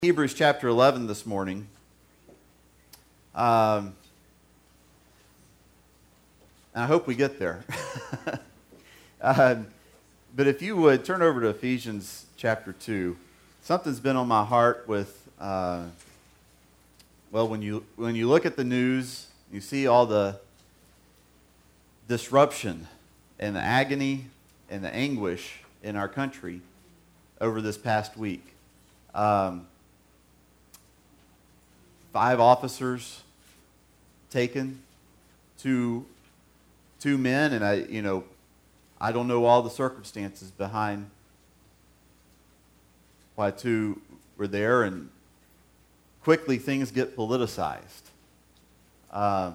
Hebrews chapter 11 this morning. And I hope we get there. But if you would, turn over to Ephesians chapter 2. Something's been on my heart with, when you look at the news, you see all the disruption and the agony and the anguish in our country over this past week. 5 officers taken, two men, and I don't know all the circumstances behind why 2 were there, and quickly things get politicized. I'm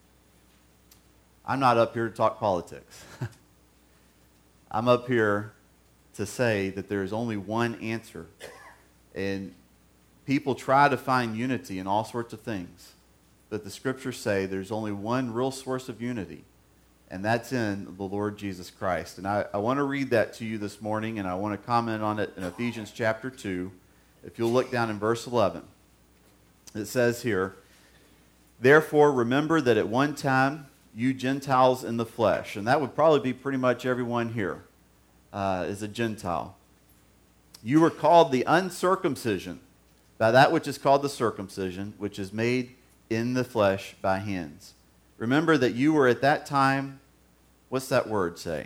not up here to talk politics. I'm up here to say that there is only one answer, and people try to find unity in all sorts of things, but the scriptures say there's only one real source of unity, and that's in the Lord Jesus Christ. And I want to read that to you this morning, and I want to comment on it in Ephesians chapter 2. If you'll look down in verse 11, it says here, "Therefore remember that at one time you Gentiles in the flesh," and that would probably be pretty much everyone here is a Gentile. "You were called the uncircumcision by that which is called the circumcision, which is made in the flesh by hands. Remember that you were at that time," what's that word say?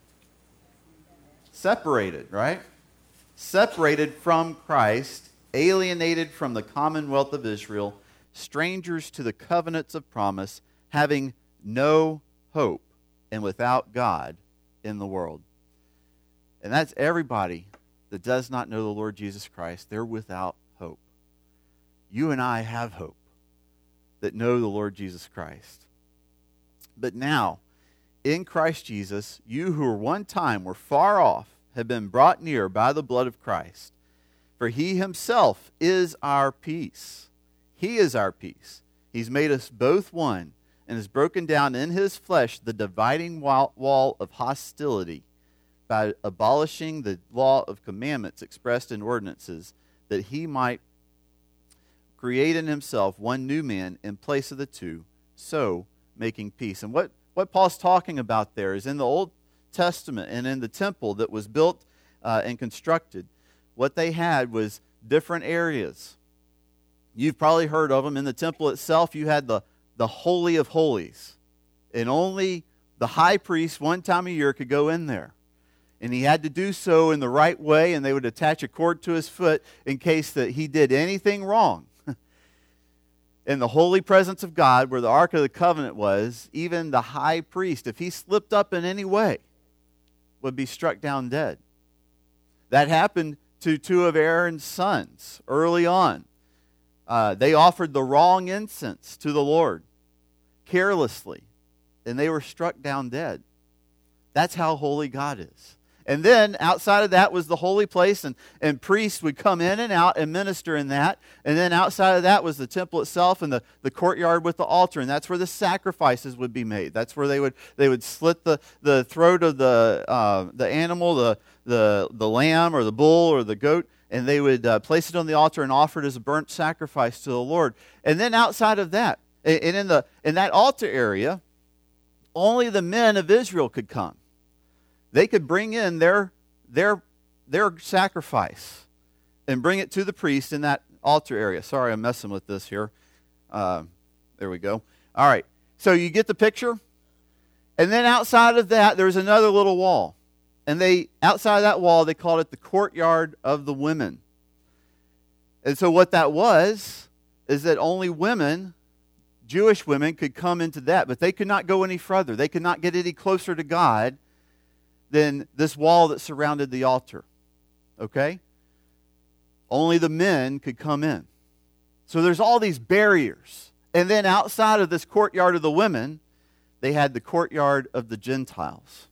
Separated, right? Separated from Christ, alienated from the commonwealth of Israel, strangers to the covenants of promise, having no hope and without God in the world. And that's everybody that does not know the Lord Jesus Christ. They're without hope. You and I have hope that know the Lord Jesus Christ. But now, in Christ Jesus, you who at one time were far off have been brought near by the blood of Christ. For he himself is our peace. He is our peace. He's made us both one and has broken down in his flesh the dividing wall of hostility by abolishing the law of commandments expressed in ordinances, that he might create in himself one new man in place of the two, so making peace." And what Paul's talking about there is in the Old Testament and in the temple that was built and constructed, what they had was different areas. You've probably heard of them. In the temple itself, you had the Holy of Holies. And only the high priest one time a year could go in there. And he had to do so in the right way, and they would attach a cord to his foot in case that he did anything wrong. In the holy presence of God, where the Ark of the Covenant was, even the high priest, if he slipped up in any way, would be struck down dead. That happened to 2 of Aaron's sons early on. They offered the wrong incense to the Lord carelessly, and they were struck down dead. That's how holy God is. And then outside of that was the holy place, and priests would come in and out and minister in that. And then outside of that was the temple itself and the courtyard with the altar, and that's where the sacrifices would be made. That's where they would slit the throat of the animal, the lamb or the bull or the goat, and they would place it on the altar and offer it as a burnt sacrifice to the Lord. And then outside of that, and in that altar area, only the men of Israel could come. They could bring in their sacrifice and bring it to the priest in that altar area. Sorry, I'm messing with this here. There we go. All right. So you get the picture? And then outside of that, there's another little wall. And outside of that wall, they called it the courtyard of the women. And so what that was is that only women, Jewish women, could come into that. But they could not go any further. They could not get any closer to God than this wall that surrounded the altar. Okay? Only the men could come in. So there's all these barriers. And then outside of this courtyard of the women, they had the courtyard of the Gentiles.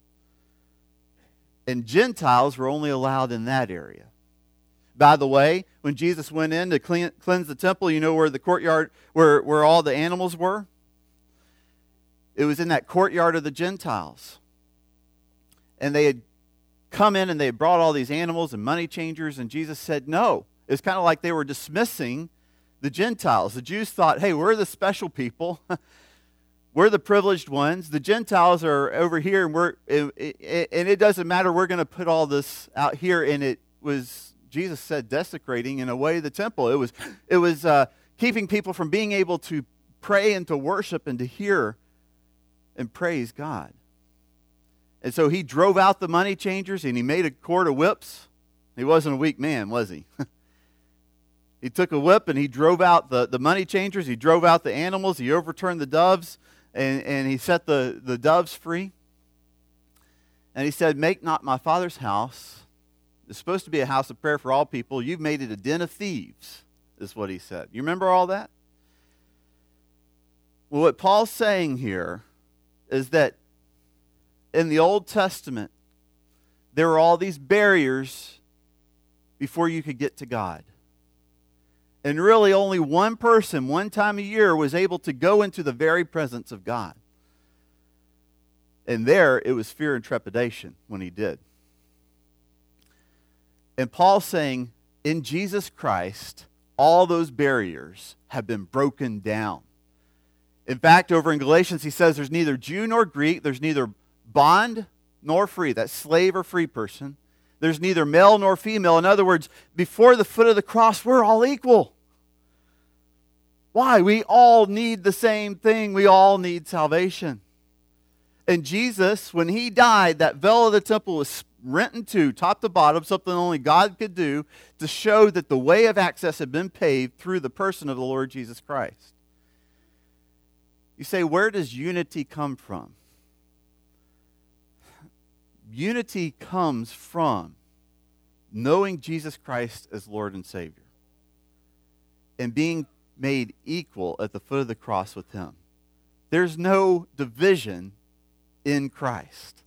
And Gentiles were only allowed in that area. By the way, when Jesus went in to cleanse the temple, you know where the courtyard, where all the animals were? It was in that courtyard of the Gentiles. And they had come in and they had brought all these animals and money changers, and Jesus said, no, It's kind of like they were dismissing the Gentiles. The Jews thought, hey, we're the special people. We're the privileged ones. The Gentiles are over here, and it doesn't matter. We're going to put all this out here. And it was, Jesus said, desecrating in a way the temple. It was keeping people from being able to pray and to worship and to hear and praise God. And so he drove out the money changers, and he made a cord of whips. He wasn't a weak man, was he? He took a whip and he drove out the money changers. He drove out the animals. He overturned the doves, and he set the doves free. And he said, make not my Father's house. It's supposed to be a house of prayer for all people. You've made it a den of thieves, is what he said. You remember all that? Well, what Paul's saying here is that in the Old Testament, there were all these barriers before you could get to God. And really only one person, one time a year, was able to go into the very presence of God. And there, it was fear and trepidation when he did. And Paul's saying, in Jesus Christ, all those barriers have been broken down. In fact, over in Galatians, he says there's neither Jew nor Greek, there's neither bond nor free, that's slave or free person. There's neither male nor female. In other words, before the foot of the cross, we're all equal. Why? We all need the same thing. We all need salvation. And Jesus, when he died, that veil of the temple was rent in two, top to bottom, something only God could do to show that the way of access had been paved through the person of the Lord Jesus Christ. You say, where does unity come from? Unity comes from knowing Jesus Christ as Lord and Savior and being made equal at the foot of the cross with him. There's no division in Christ.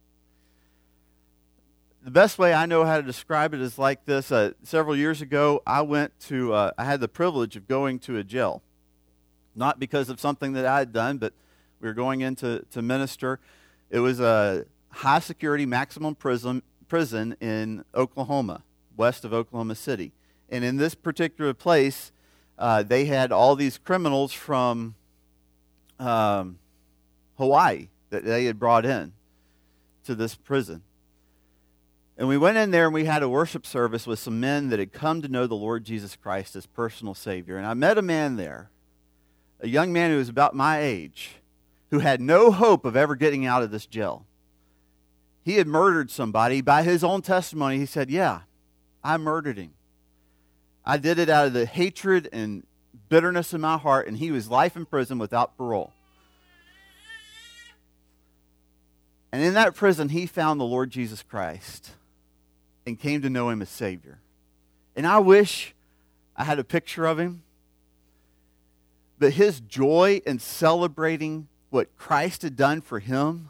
The best way I know how to describe it is like this. Several years ago, I had the privilege of going to a jail. Not because of something that I had done, but we were going in to minister. It was a high security maximum prison in Oklahoma, west of Oklahoma City. And in this particular place, they had all these criminals from Hawaii that they had brought in to this prison. And we went in there and we had a worship service with some men that had come to know the Lord Jesus Christ as personal Savior. And I met a man there, a young man who was about my age, who had no hope of ever getting out of this jail. He had murdered somebody. By his own testimony, he said, yeah, I murdered him. I did it out of the hatred and bitterness in my heart, and he was life in prison without parole. And in that prison, he found the Lord Jesus Christ and came to know him as Savior. And I wish I had a picture of him. But his joy in celebrating what Christ had done for him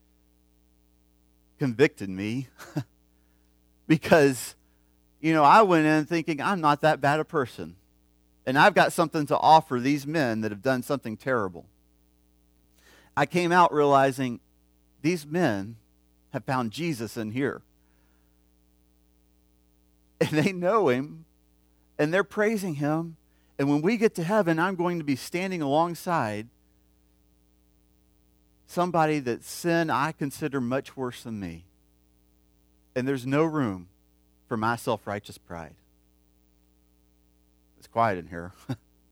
convicted me. Because, I went in thinking, I'm not that bad a person. And I've got something to offer these men that have done something terrible. I came out realizing these men have found Jesus in here. And they know him, and they're praising him. And when we get to heaven, I'm going to be standing alongside somebody that sin I consider much worse than me. And there's no room for my self-righteous pride. It's quiet in here.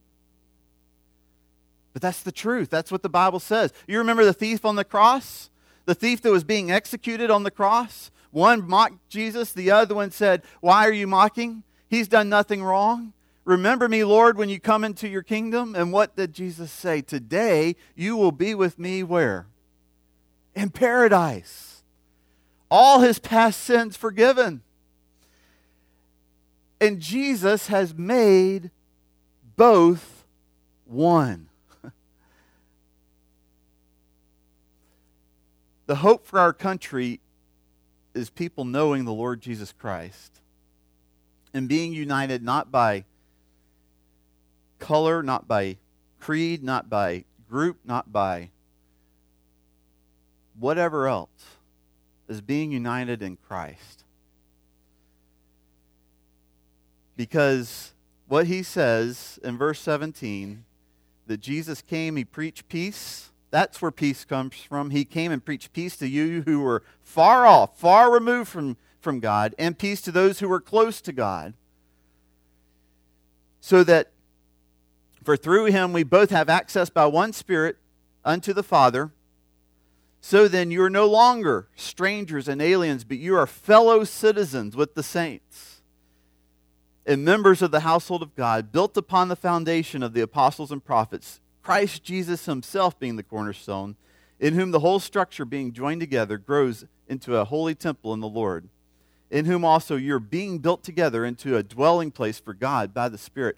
But that's the truth. That's what the Bible says. You remember the thief on the cross? The thief that was being executed on the cross? One mocked Jesus. The other one said, why are you mocking? He's done nothing wrong. Remember me, Lord, when you come into your kingdom. And what did Jesus say? Today you will be with me where? In paradise. All his past sins forgiven. And Jesus has made both one. The hope for our country is people knowing the Lord Jesus Christ and being united not by color, not by creed, not by group, not by whatever else, is being united in Christ. Because what he says in verse 17, that Jesus came, he preached peace. That's where peace comes from. He came and preached peace to you who were far off, far removed from God, and peace to those who were close to God. So that, for through him we both have access by one Spirit unto the Father. So then you are no longer strangers and aliens, but you are fellow citizens with the saints and members of the household of God, built upon the foundation of the apostles and prophets, Christ Jesus himself being the cornerstone, in whom the whole structure being joined together grows into a holy temple in the Lord, in whom also you're being built together into a dwelling place for God by the Spirit.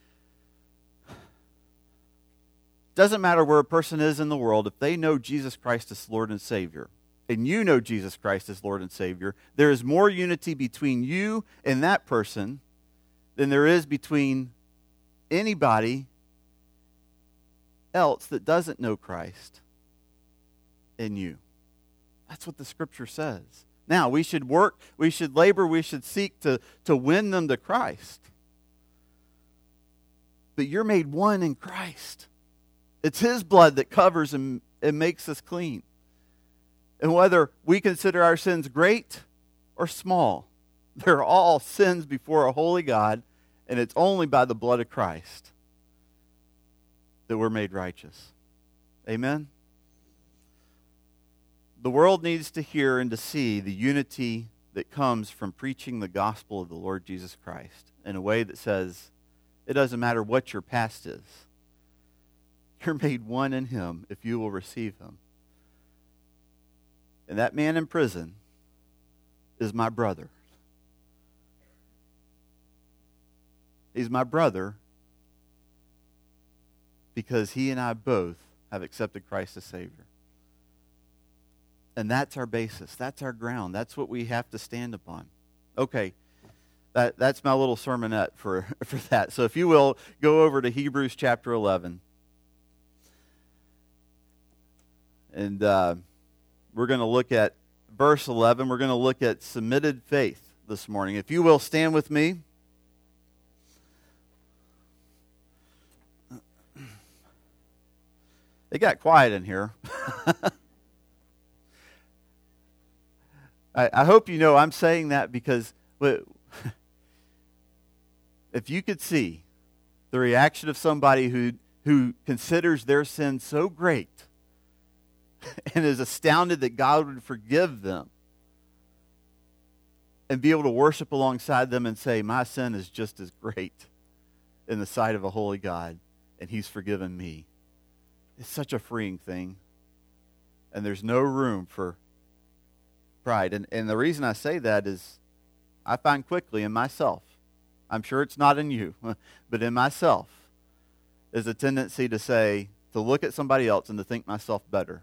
Doesn't matter where a person is in the world, if they know Jesus Christ as Lord and Savior, and you know Jesus Christ as Lord and Savior, there is more unity between you and that person than there is between anybody else that doesn't know Christ and you. That's what the Scripture says. Now, we should work, we should labor, we should seek to win them to Christ. But you're made one in Christ. It's his blood that covers and makes us clean. And whether we consider our sins great or small, they're all sins before a holy God, and it's only by the blood of Christ that we're made righteous. Amen? The world needs to hear and to see the unity that comes from preaching the gospel of the Lord Jesus Christ in a way that says, it doesn't matter what your past is. You're made one in him if you will receive him. And that man in prison is my brother. He's my brother because he and I both have accepted Christ as Savior. And that's our basis. That's our ground. That's what we have to stand upon. Okay, that's my little sermonette for that. So if you will, go over to Hebrews chapter 11. And we're going to look at verse 11. We're going to look at submitted faith this morning. If you will, stand with me. It got quiet in here. I hope you know I'm saying that because if you could see the reaction of somebody who considers their sin so great and is astounded that God would forgive them and be able to worship alongside them and say, my sin is just as great in the sight of a holy God, and he's forgiven me. It's such a freeing thing. And there's no room for pride. And the reason I say that is I find quickly in myself, I'm sure it's not in you, but in myself, is a tendency to say, to look at somebody else and to think myself better.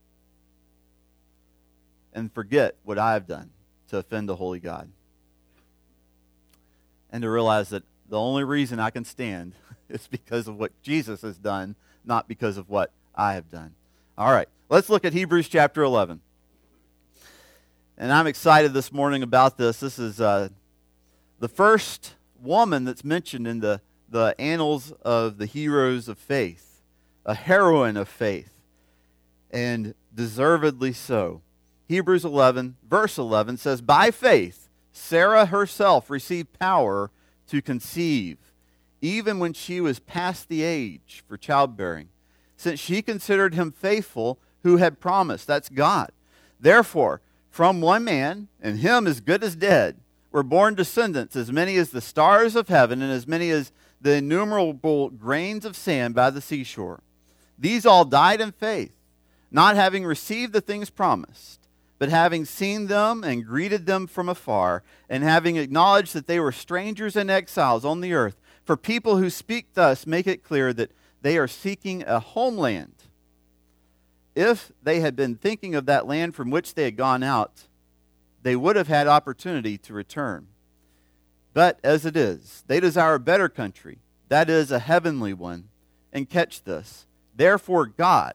And forget what I have done to offend a holy God. And to realize that the only reason I can stand is because of what Jesus has done, not because of what I have done. All right, let's look at Hebrews chapter 11. And I'm excited this morning about this. This is the first woman that's mentioned in the annals of the heroes of faith, a heroine of faith, and deservedly so. Hebrews 11, verse 11 says, by faith, Sarah herself received power to conceive, even when she was past the age for childbearing, since she considered him faithful who had promised. That's God. Therefore, from one man, and him as good as dead, were born descendants, as many as the stars of heaven, and as many as the innumerable grains of sand by the seashore. These all died in faith, not having received the things promised, but having seen them and greeted them from afar, and having acknowledged that they were strangers and exiles on the earth. For people who speak thus make it clear that they are seeking a homeland. If they had been thinking of that land from which they had gone out, they would have had opportunity to return. But as it is, they desire a better country, that is, a heavenly one. And catch this, therefore God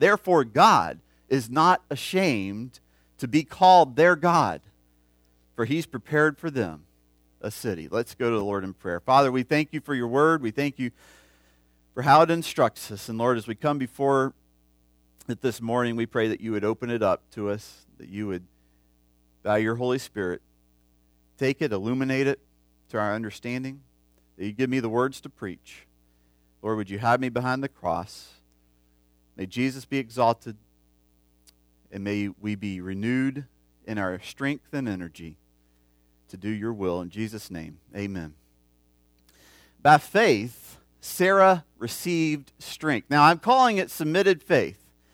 is not ashamed to be called their God, for he's prepared for them a city. Let's go to the Lord in prayer. Father, we thank you for your word. We thank you for how it instructs us. And Lord, as we come before it this morning, we pray that you would open it up to us, that you would, by your Holy Spirit, take it, illuminate it to our understanding, that you give me the words to preach. Lord, would you hide me behind the cross? May Jesus be exalted, and may we be renewed in our strength and energy to do your will. In Jesus' name, amen. By faith, Sarah received strength. Now, I'm calling it submitted faith.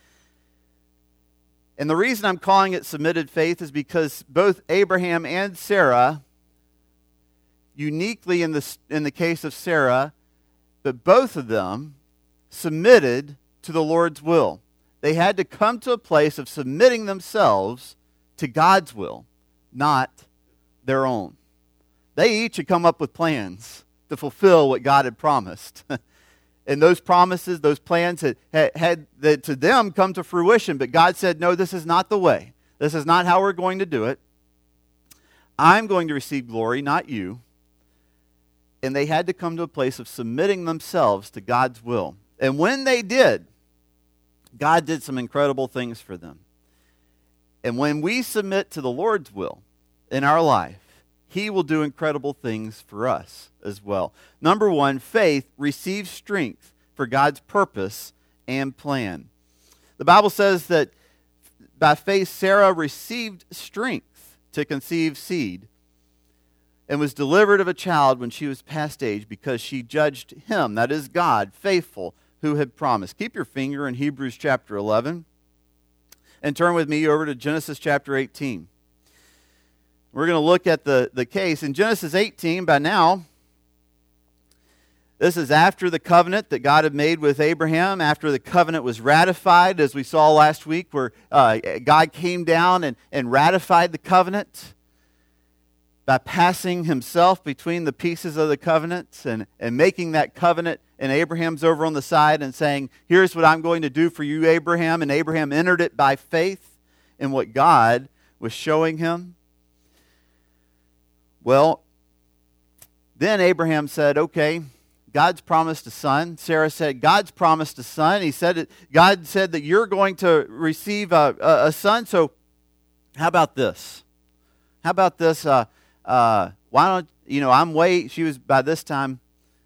And the reason I'm calling it submitted faith is because both Abraham and Sarah, uniquely in the case of Sarah, but both of them submitted to the Lord's will. They had to come to a place of submitting themselves to God's will, not their own. They each had come up with plans to fulfill what God had promised. And those promises, those plans had to them come to fruition. But God said, no, this is not the way. This is not how we're going to do it. I'm going to receive glory, not you. And they had to come to a place of submitting themselves to God's will. And when they did, God did some incredible things for them. And when we submit to the Lord's will in our life, He will do incredible things for us as well. Number one, faith receives strength for God's purpose and plan. The Bible says that by faith, Sarah received strength to conceive seed and was delivered of a child when she was past age because she judged him, that is God, faithful, who had promised. Keep your finger in Hebrews chapter 11 and turn with me over to Genesis chapter 18. We're going to look at the case. In Genesis 18, by now, this is after the covenant that God had made with Abraham, after the covenant was ratified, as we saw last week, where God came down and ratified the covenant by passing himself between the pieces of the covenant and making that covenant. And Abraham's over on the side and saying, here's what I'm going to do for you, Abraham. And Abraham entered it by faith in what God was showing him. Well, then Abraham said, okay, God's promised a son. Sarah said, God's promised a son. God said that you're going to receive a son. So how about this? How about this? Why don't, she was by this time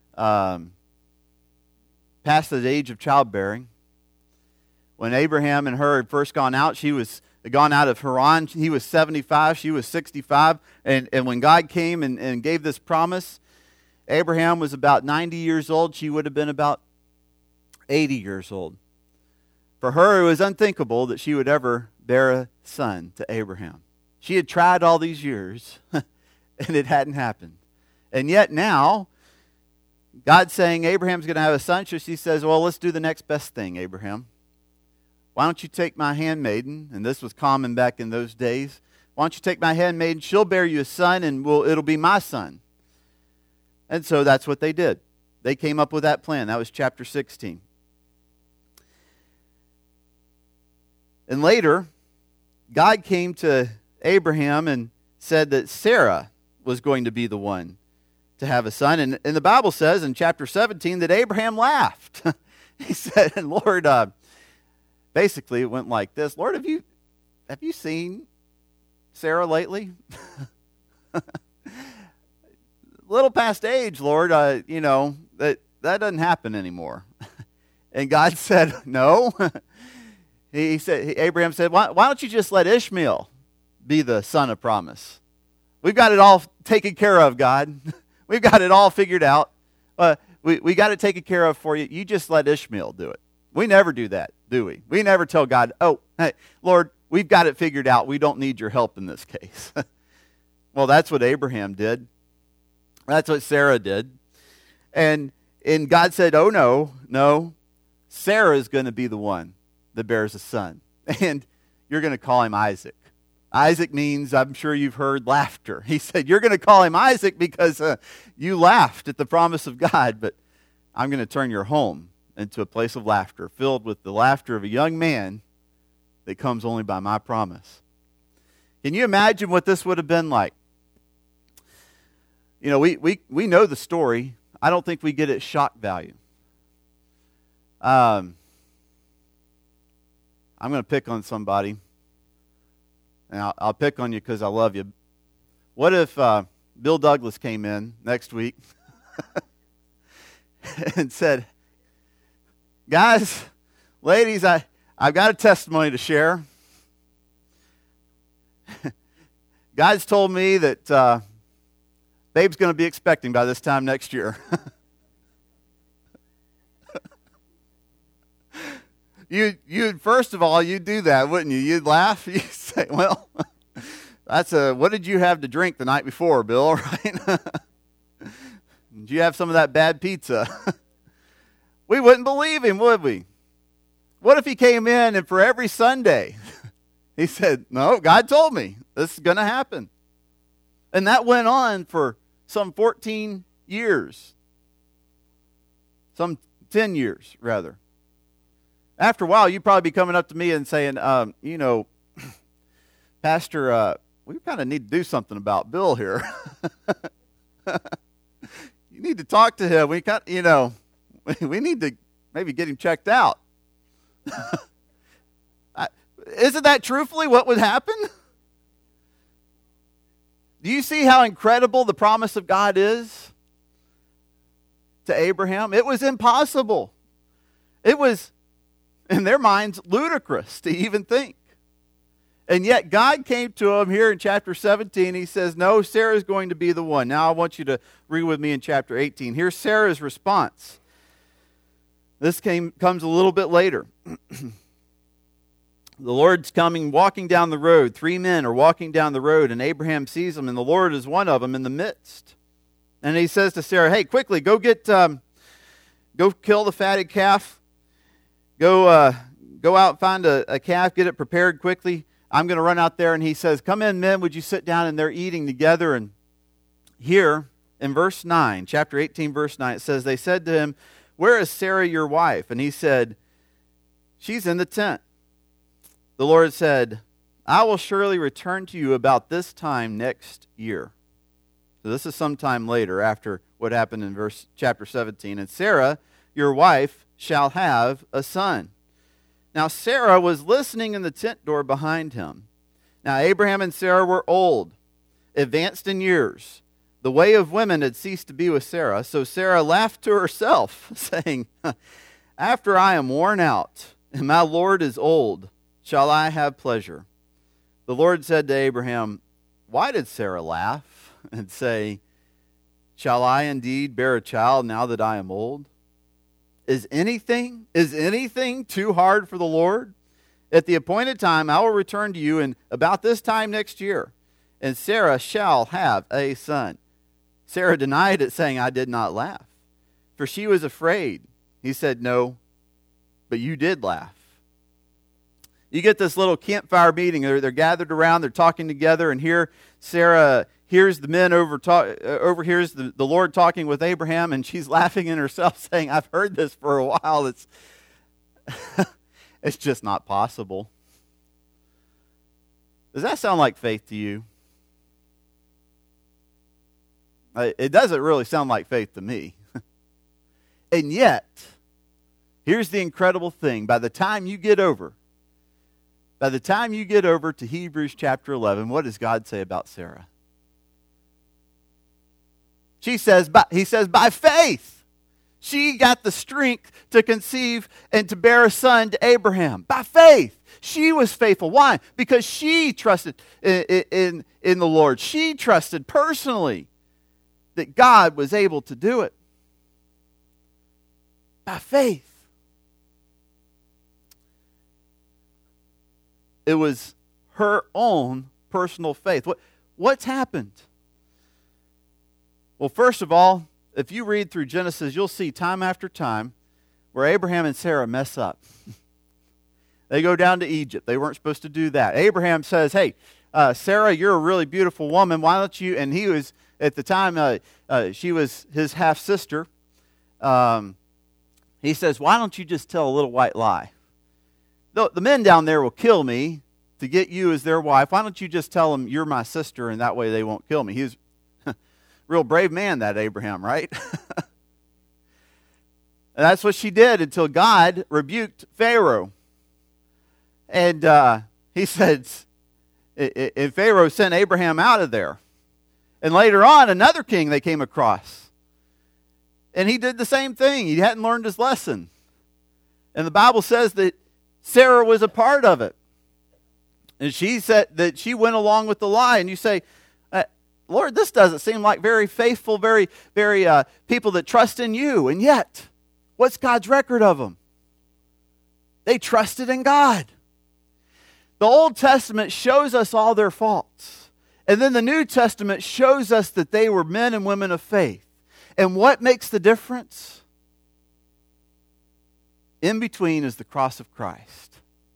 past the age of childbearing. When Abraham and her had first gone out, she was gone out of Haran. He was 75, she was 65. And when God came and gave this promise, Abraham was about 90 years old. She would have been about 80 years old. For her, it was unthinkable that she would ever bear a son to Abraham. She had tried all these years, and it hadn't happened. And yet now, God's saying Abraham's going to have a son. So she says, well, let's do the next best thing, Abraham. Why don't you take my handmaiden? And this was common back in those days. Why don't you take my handmaiden? She'll bear you a son, and it'll be my son. And so that's what they did. They came up with that plan. That was chapter 16. And later, God came to Abraham and said that Sarah was going to be the one to have a son. And the Bible says in chapter 17 that Abraham laughed. He said, Lord, basically it went like this. Lord, have you seen Sarah lately? Little past age, Lord, that doesn't happen anymore. And God said, no. Abraham said, why don't you just let Ishmael be the son of promise? We've got it all taken care of, God. We've got it all figured out. We got it taken care of for you. You just let Ishmael do it. We never do that, do we? We never tell God, oh, hey, Lord, we've got it figured out. We don't need your help in this case. Well, that's what Abraham did. That's what Sarah did. And God said, oh, no, Sarah is going to be the one that bears a son. And you're going to call him Isaac. Isaac means, I'm sure you've heard, laughter. He said, you're going to call him Isaac because you laughed at the promise of God, but I'm going to turn your home into a place of laughter, filled with the laughter of a young man that comes only by my promise. Can you imagine what this would have been like? You know, we know the story. I don't think we get its shock value. I'm going to pick on somebody. And I'll pick on you because I love you. What if Bill Douglas came in next week and said, guys, ladies, I've got a testimony to share. God's told me that Babe's going to be expecting by this time next year. You'd first of all, you'd do that, wouldn't you? You'd laugh. You'd say, well, what did you have to drink the night before, Bill, right? Did you have some of that bad pizza? We wouldn't believe him, would we? What if he came in and for every Sunday, he said, no, God told me this is going to happen. And that went on for some 14 years. Some 10 years, rather. After a while, you'd probably be coming up to me and saying, Pastor, we kind of need to do something about Bill here. You need to talk to him. We need to maybe get him checked out. Isn't that truthfully what would happen? Do you see how incredible the promise of God is to Abraham? It was impossible. It was, in their minds, ludicrous to even think. And yet God came to him here in chapter 17. He says, no, Sarah's going to be the one. Now I want you to read with me in chapter 18. Here's Sarah's response. This comes a little bit later. The Lord's coming, walking down the road. 3 men are walking down the road, and Abraham sees them, and the Lord is one of them in the midst. And he says to Sarah, hey, quickly, go kill the fatted calf. Go out and find a calf, get it prepared quickly. I'm going to run out there. And he says, come in, men, would you sit down? And they're eating together. And here in verse 9, chapter 18, verse 9, it says, they said to him, where is Sarah, your wife? And he said, she's in the tent. The Lord said, I will surely return to you about this time next year. So this is sometime later after what happened in chapter 17. And Sarah, your wife, shall have a son. Now Sarah was listening in the tent door behind him. Now Abraham and Sarah were old, advanced in years. The way of women had ceased to be with Sarah. So Sarah laughed to herself, saying, after I am worn out, and my Lord is old, shall I have pleasure? The Lord said to Abraham, why did Sarah laugh and say, shall I indeed bear a child now that I am old? Is anything too hard for the Lord? At the appointed time, I will return to you, and about this time next year, and Sarah shall have a son. Sarah denied it, saying, I did not laugh, for she was afraid. He said, no, but you did laugh. You get this little campfire meeting. They're gathered around. They're talking together. And here Sarah hears the men overhears the Lord talking with Abraham. And she's laughing in herself, saying, I've heard this for a while. It's just not possible. Does that sound like faith to you? It doesn't really sound like faith to me. And yet, here's the incredible thing. By the time you get over to Hebrews chapter 11, what does God say about Sarah? He says, by faith, she got the strength to conceive and to bear a son to Abraham. By faith, she was faithful. Why? Because she trusted in the Lord. She trusted personally that God was able to do it. By faith. It was her own personal faith. What's happened? Well, first of all, if you read through Genesis, you'll see time after time where Abraham and Sarah mess up. They go down to Egypt. They weren't supposed to do that. Abraham says, hey, Sarah, you're a really beautiful woman. Why don't you, and he was, at the time, she was his half-sister. He says, why don't you just tell a little white lie? The men down there will kill me to get you as their wife. Why don't you just tell them you're my sister, and that way they won't kill me? Real brave man, that Abraham, right? And that's what she did until God rebuked Pharaoh. And he said, and Pharaoh sent Abraham out of there. And later on, another king they came across. And he did the same thing. He hadn't learned his lesson. And the Bible says that Sarah was a part of it. And she said that she went along with the lie. And you say, Lord, this doesn't seem like very faithful, very people that trust in you. And yet, what's God's record of them? They trusted in God. The Old Testament shows us all their faults. And then the New Testament shows us that they were men and women of faith. And what makes the difference? In between is the cross of Christ.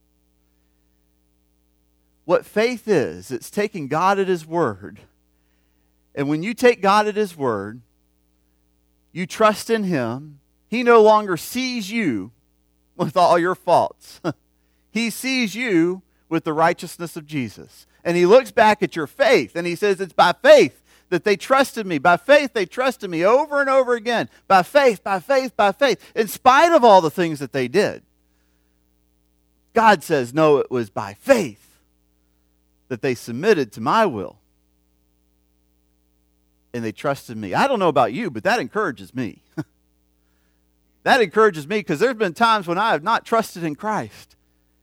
What faith is, it's taking God at His word. And when you take God at His word, you trust in Him, He no longer sees you with all your faults. He sees you with the righteousness of Jesus. And He looks back at your faith and He says, it's by faith that they trusted me. By faith they trusted me over and over again. By faith, by faith, by faith. In spite of all the things that they did. God says, no, it was by faith that they submitted to my will. And they trusted me. I don't know about you, but that encourages me. That encourages me because there's been times when I have not trusted in Christ.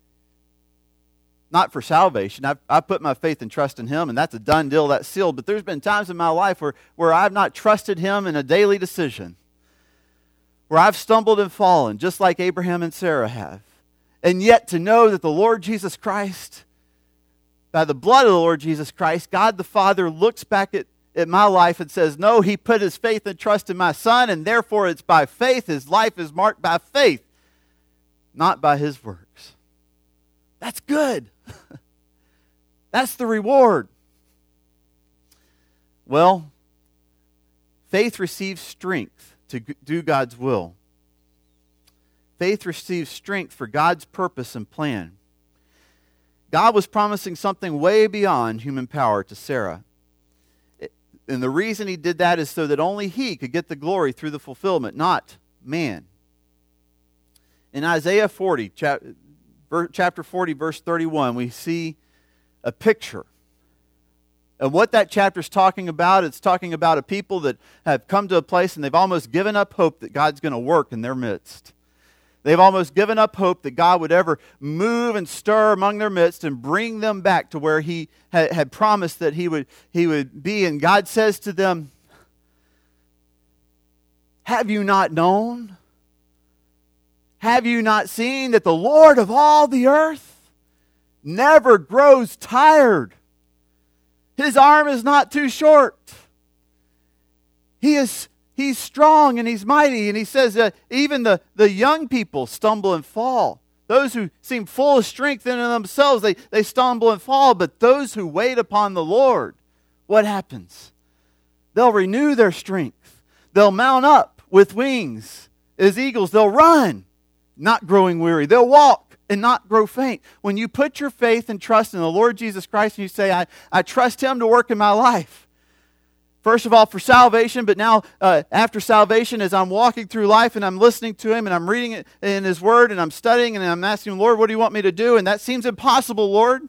Not for salvation. I've put my faith and trust in Him, and that's a done deal, that's sealed. But there's been times in my life where I've not trusted Him in a daily decision. Where I've stumbled and fallen, just like Abraham and Sarah have. And yet to know that the Lord Jesus Christ, by the blood of the Lord Jesus Christ, God the Father looks back at my life and says, no, He put His faith and trust in my Son, and therefore it's by faith. His life is marked by faith, not by His works. That's good. That's the reward. Well, faith receives strength to do God's will. Faith receives strength for God's purpose and plan. God was promising something way beyond human power to Sarah. And the reason He did that is so that only He could get the glory through the fulfillment, not man. In Isaiah 40, chapter 40, verse 31, we see a picture. And what that chapter is talking about, it's talking about a people that have come to a place and they've almost given up hope that God's going to work in their midst. They've almost given up hope that God would ever move and stir among their midst and bring them back to where He had promised that He would be. And God says to them, have you not known? Have you not seen that the Lord of all the earth never grows tired? His arm is not too short. He's strong and He's mighty. And He says that even the young people stumble and fall. Those who seem full of strength in themselves, they stumble and fall. But those who wait upon the Lord, what happens? They'll renew their strength. They'll mount up with wings as eagles. They'll run, not growing weary. They'll walk and not grow faint. When you put your faith and trust in the Lord Jesus Christ and you say, I trust Him to work in my life. First of all, for salvation, but now after salvation, as I'm walking through life and I'm listening to Him and I'm reading it in His Word and I'm studying and I'm asking Him, Lord, what do you want me to do? And that seems impossible, Lord.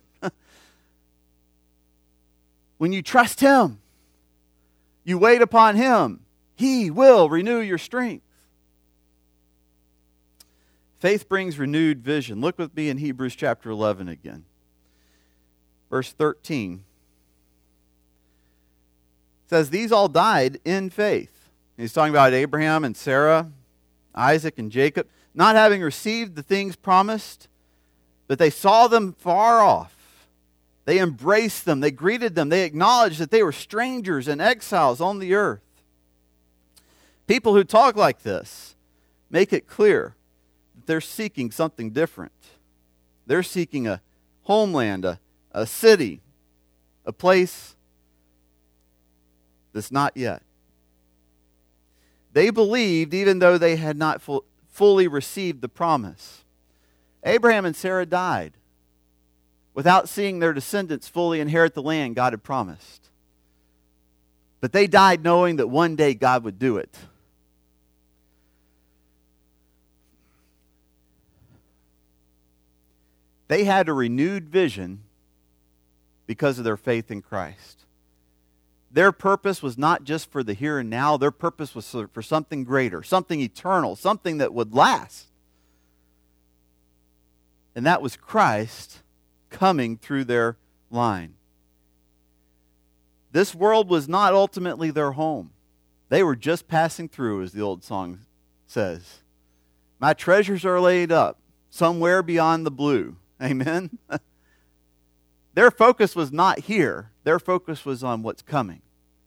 When you trust Him, you wait upon Him, He will renew your strength. Faith brings renewed vision. Look with me in Hebrews chapter 11 again. Verse 13. Says, these all died in faith. He's talking about Abraham and Sarah, Isaac and Jacob, not having received the things promised, but they saw them far off. They embraced them. They greeted them. They acknowledged that they were strangers and exiles on the earth. People who talk like this make it clear that they're seeking something different. They're seeking a homeland, a city, a place that's not yet. They believed even though they had not fully received the promise. Abraham and Sarah died without seeing their descendants fully inherit the land God had promised. But they died knowing that one day God would do it. They had a renewed vision because of their faith in Christ. Their purpose was not just for the here and now. Their purpose was for something greater, something eternal, something that would last. And that was Christ coming through their line. This world was not ultimately their home. They were just passing through, as the old song says. My treasures are laid up somewhere beyond the blue. Amen? Their focus was not here. Their focus was on what's coming.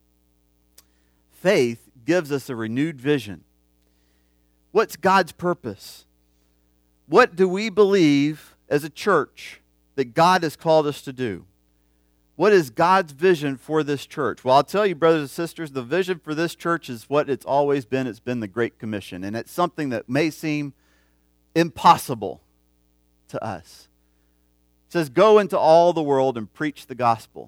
Faith gives us a renewed vision. What's God's purpose? What do we believe as a church that God has called us to do? What is God's vision for this church? Well, I'll tell you, brothers and sisters, the vision for this church is what it's always been. It's been the Great Commission. And it's something that may seem impossible to us. It says, go into all the world and preach the gospel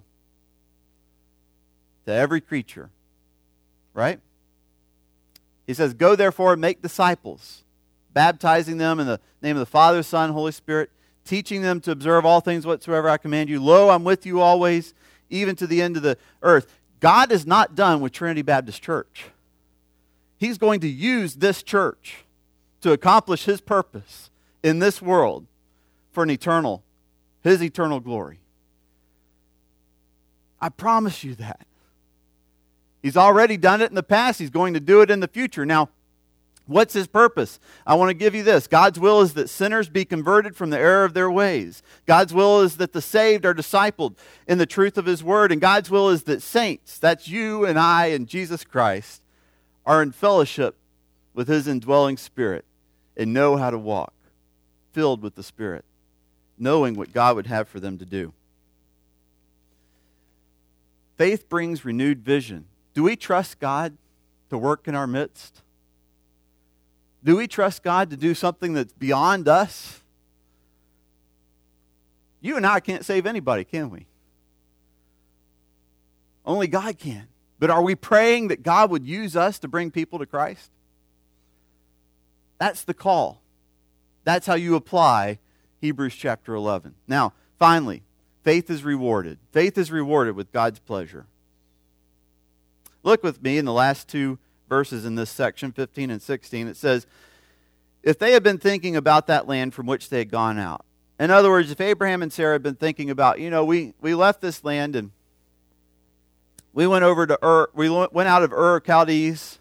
to every creature. Right? He says, go therefore and make disciples, baptizing them in the name of the Father, Son, Holy Spirit, teaching them to observe all things whatsoever I command you. Lo, I'm with you always, even to the end of the earth. God is not done with Trinity Baptist Church. He's going to use this church to accomplish His purpose in this world for His eternal glory. I promise you that. He's already done it in the past. He's going to do it in the future. Now, what's His purpose? I want to give you this. God's will is that sinners be converted from the error of their ways. God's will is that the saved are discipled in the truth of His word. And God's will is that saints, that's you and I and Jesus Christ, are in fellowship with His indwelling Spirit and know how to walk, filled with the Spirit, knowing what God would have for them to do. Faith brings renewed vision. Do we trust God to work in our midst? Do we trust God to do something that's beyond us? You and I can't save anybody, can we? Only God can. But are we praying that God would use us to bring people to Christ? That's the call. That's how you apply Hebrews chapter 11. Now, finally, faith is rewarded. Faith is rewarded with God's pleasure. Look with me in the last two verses in this section, 15 and 16. It says, if they had been thinking about that land from which they had gone out. In other words, if Abraham and Sarah had been thinking about, we left this land and we went over to Ur, we went out of Ur Chaldees.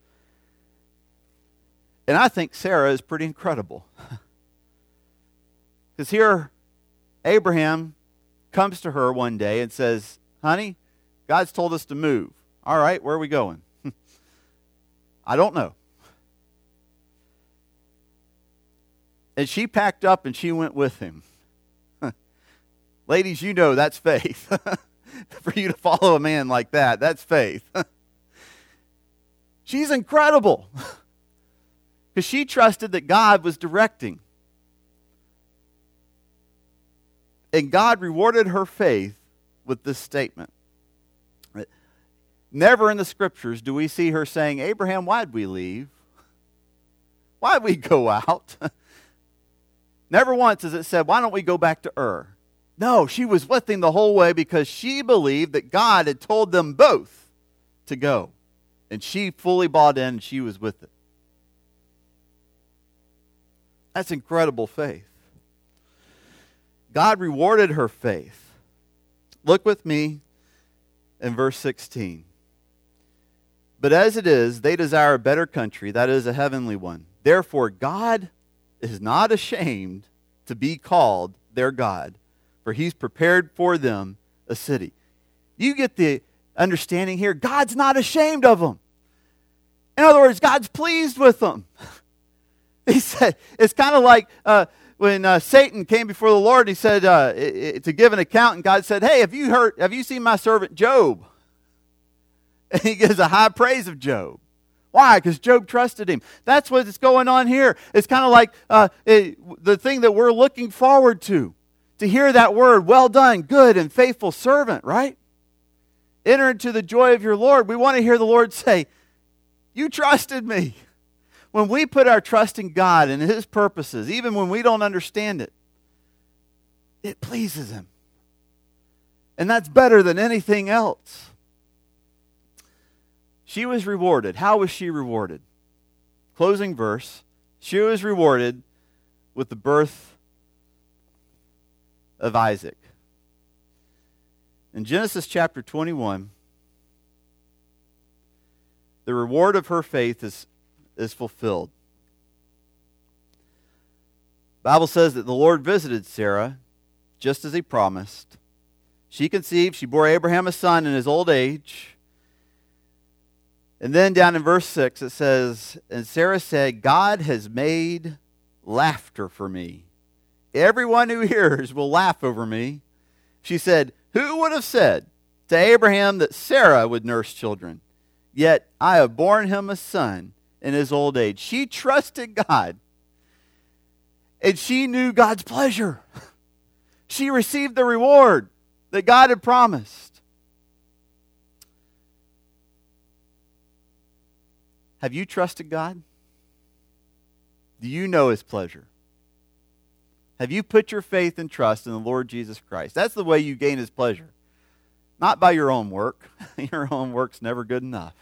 And I think Sarah is pretty incredible. Because here, Abraham comes to her one day and says, honey, God's told us to move. All right, where are we going? I don't know. And she packed up and she went with him. Ladies, you know that's faith. For you to follow a man like that, that's faith. She's incredible. Because she trusted that God was directing. And God rewarded her faith with this statement. Never in the Scriptures do we see her saying, Abraham, why'd we leave? Why'd we go out? Never once has it said, why don't we go back to Ur? No, she was with him the whole way because she believed that God had told them both to go. And she fully bought in and she was with it. That's incredible faith. God rewarded her faith. Look with me in verse 16. But as it is, they desire a better country, that is a heavenly one. Therefore, God is not ashamed to be called their God, for He's prepared for them a city. You get the understanding here. God's not ashamed of them. In other words, God's pleased with them. He said, it's kind of like when Satan came before the Lord, he said to give an account, and God said, hey, have you seen my servant Job? And he gives a high praise of Job. Why? Because Job trusted him. That's what's going on here. It's kind of like the thing that we're looking forward to hear that word, well done, good and faithful servant, right? Enter into the joy of your Lord. We want to hear the Lord say, you trusted me. When we put our trust in God and His purposes, even when we don't understand it, it pleases Him. And that's better than anything else. She was rewarded. How was she rewarded? Closing verse. She was rewarded with the birth of Isaac. In Genesis chapter 21, the reward of her faith is fulfilled. The Bible says that the Lord visited Sarah just as He promised. She conceived, she bore Abraham a son in his old age. And then down in verse 6 it says, and Sarah said, God has made laughter for me. Everyone who hears will laugh over me. She said, who would have said to Abraham that Sarah would nurse children? Yet I have borne him a son in his old age. She trusted God. And she knew God's pleasure. She received the reward that God had promised. Have you trusted God? Do you know His pleasure? Have you put your faith and trust in the Lord Jesus Christ? That's the way you gain His pleasure. Not by your own work. Your own work's never good enough.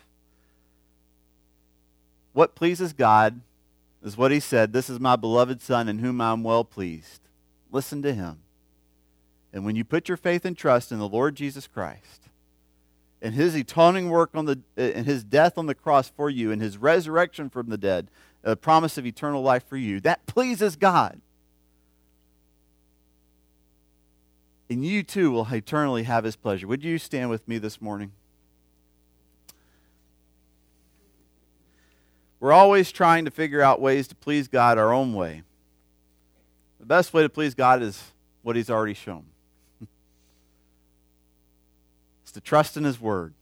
What pleases God is what He said, this is my beloved Son in whom I am well pleased. Listen to Him. And when you put your faith and trust in the Lord Jesus Christ, and His atoning work and His death on the cross for you, and His resurrection from the dead, a promise of eternal life for you, that pleases God. And you too will eternally have His pleasure. Would you stand with me this morning? We're always trying to figure out ways to please God our own way. The best way to please God is what He's already shown. It's to trust in His Word.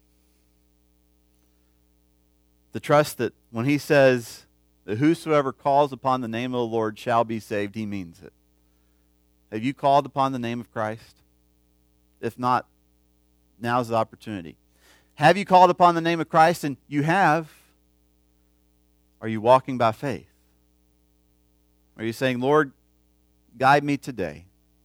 To trust that when He says that whosoever calls upon the name of the Lord shall be saved, He means it. Have you called upon the name of Christ? If not, now's the opportunity. Have you called upon the name of Christ? And you have. Are you walking by faith? Are you saying, Lord, guide me today?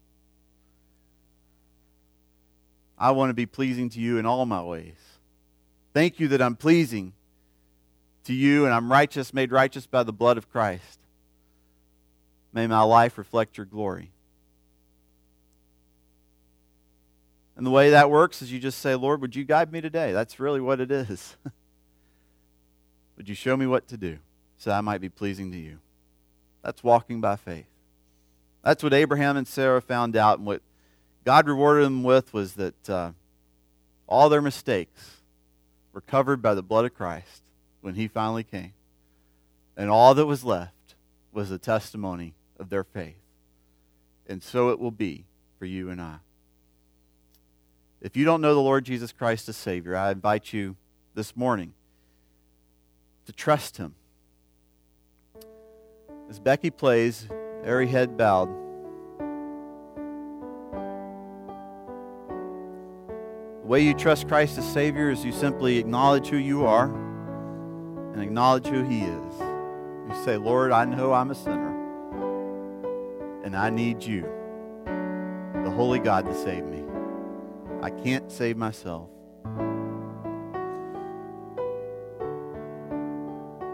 I want to be pleasing to you in all my ways. Thank you that I'm pleasing to you and I'm righteous, made righteous by the blood of Christ. May my life reflect your glory. And the way that works is you just say, Lord, would you guide me today? That's really what it is. Would you show me what to do so I might be pleasing to you? That's walking by faith. That's what Abraham and Sarah found out, and what God rewarded them with was that all their mistakes were covered by the blood of Christ when He finally came. And all that was left was a testimony of their faith. And so it will be for you and I. If you don't know the Lord Jesus Christ as Savior, I invite you this morning to trust Him. As Becky plays, every head bowed. The way you trust Christ as Savior is you simply acknowledge who you are and acknowledge who He is. You say, Lord, I know I'm a sinner and I need you, the Holy God, to save me. I can't save myself.